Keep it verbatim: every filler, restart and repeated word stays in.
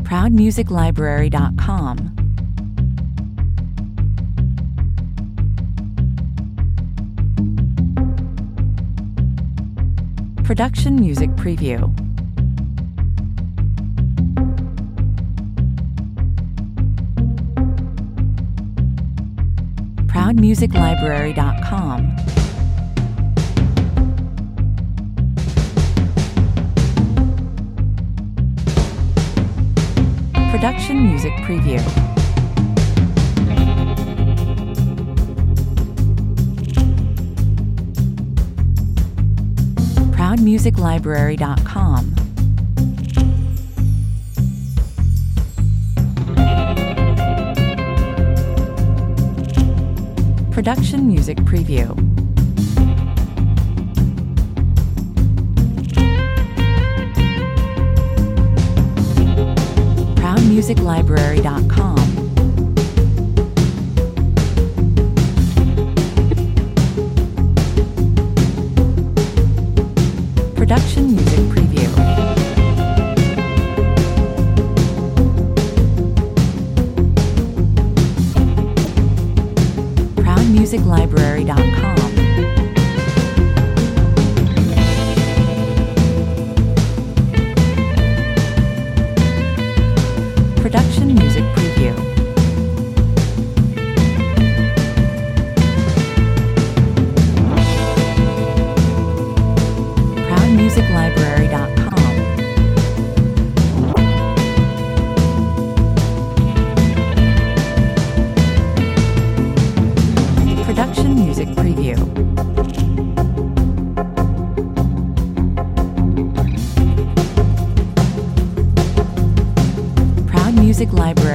proud music library dot com. Production Music Preview. proud music library dot com. Production Music Preview. proud music library dot com. Production Music Preview. proud music library dot com. Production Music Preview. proud music library dot com. Production Music Preview. proud music library dot com. Production Music Preview. proud music library